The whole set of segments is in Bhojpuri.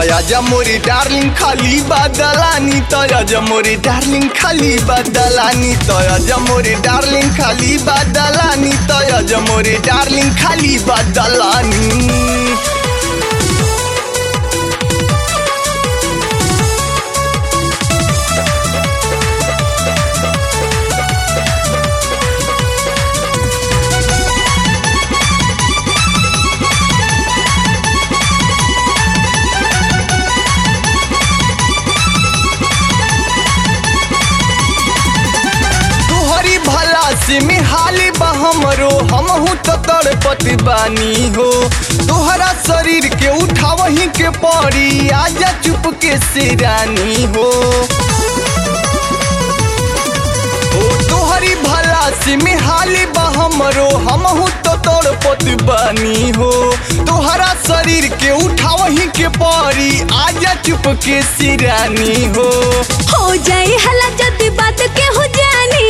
आजा मोरी डार्लिंग खाली बदलानी तो आजा मोरी डार्लिंग खाली बदलानी तो आजा मोरी डार्लिंग खाली बदलानी तो आजा मोरी डार्लिंग खाली बदलानी। में हाली बहमरो हमहू तो तड़पति बानी हो तोहरा शरीर के उठावही के पड़ी आजा चुप के सिरानी हो तोहरी भला से में हाली बहमरो हमहू तो तड़पति बानी हो तोहरा शरीर के उठावही के पड़ी आजा चुप के सिरानी हो जाए हला जदी बात के हो जानी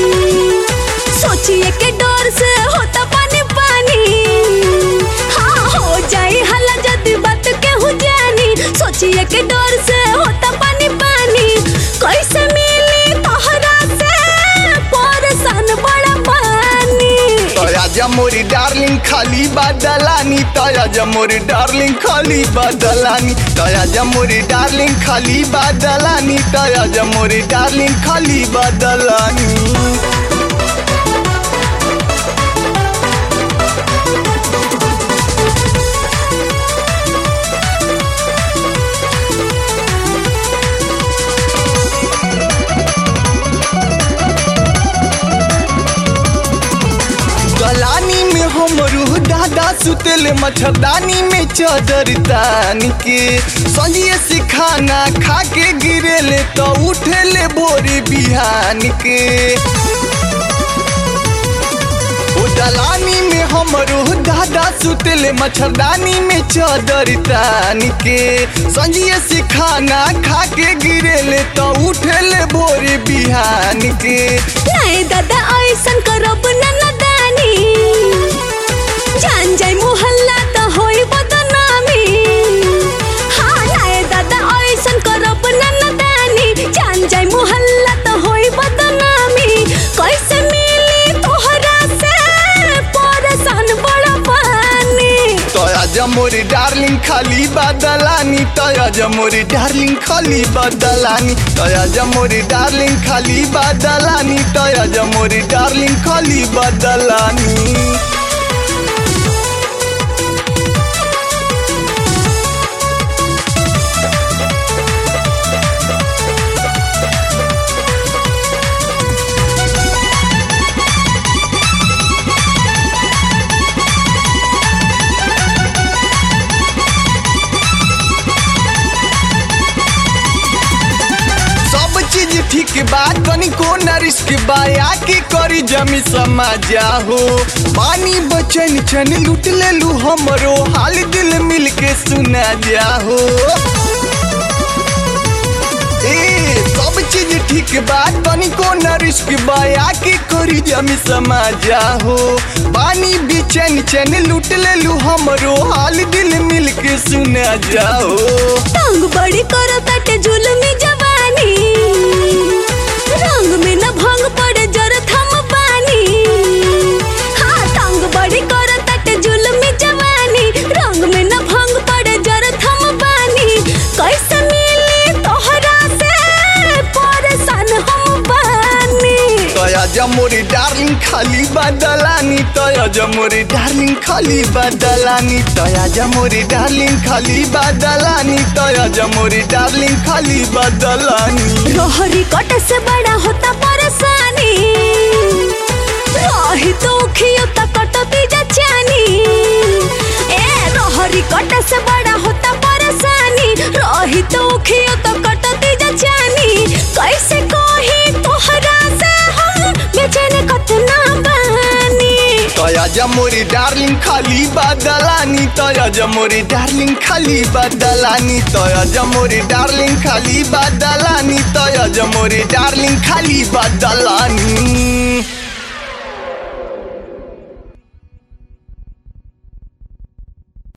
सोचिए के डर से होता पानी पानी। हाँ हो जाए हला जदी बात के हो जानी सोचिए के डर से होता पानी पानी। कैसे मिली तोहरा से परेशान बड़ा पानी। तो आजा मोरी डार्लिंग खाली बदलानी तो आजा मोरी डार्लिंग खाली बदलानी तो आजा मोरी डार्लिंग खाली बदलानी तो आजा मोरी डार्लिंग खाली बदलानी। गलानी में हमरू दादा सुतेले मच्छरदानी में चादर तान के संजिए से खाना खा के गिरेले तो उठेले भोरे बिहान के। दलानी में हमरू दादा सुतेले मच्छरदानी में चादर तान के संजिए से खाना खा के गिरेले तो उठेले भोरे बिहान के। नहीं दादा ऐसन करब ना नदानी जान जाए मोहल्ला तो होई बदनामी। हाँ नहीं दादा ऐसन करब ना नदानी जान जाए मोहल्ला तो होई बदनामी। कैसे मिली तोहरा से परेशान बड़ा पानी। तो आजा मोरी डार्लिंग खाली बदलानी तो आजा मोरी डार्लिंग खाली बदलानी तो आजा मोरी डार्लिंग खाली बदलानी तो आजा मोरी डार्लिंग खाली बदलानी। ठीक बात तनी को न रिस्क बाया की करी जमी समाजा हो पानी बचन छन लूट ले लू हमरो हाल दिल मिल के सुना जा हो। सब चीज ठीक बात तनी को न रिस्क बाया की करी जमी समाजा हो पानी बिचन छन लूट ले लू हमरो हाल दिल मिल के सुना जाओ। तंग बड़ी करो तटे जुल्मी जवानी रंग में न भंग पड़े जर थम पानी। हाँ तंग बड़ी कर तटे जुल्मी जवानी रंग में न भंग पड़े जर थम पानी। कैसे मिली तोहरा से परेशान हम बानी। तो आजा मोरी डार्लिंग खाली बदलानी तो आजा मोरी डार्लिंग खाली बदलानी तो आजा मोरी डार्लिंग खाली बदलानी तो आजा मोरी डार्लिंग खाली बदलानी। रोहरी कट से बड़ा होता परेशानी रही तो खियो त कटती जानी। ए रोहरी कट से बड़ा होता परेशानी रही तो खियो त कटती जानी। कैसे कही तोहरा से हम बेचैन कतना बानी। तो आजा मोरी डार्लिंग खाली बदलानी तो आजा मोरी डार्लिंग खाली बदलानी तो आजा मोरी डार्लिंग खाली बदलानी तो आजा मोरी डार्लिंग खाली बदलानी।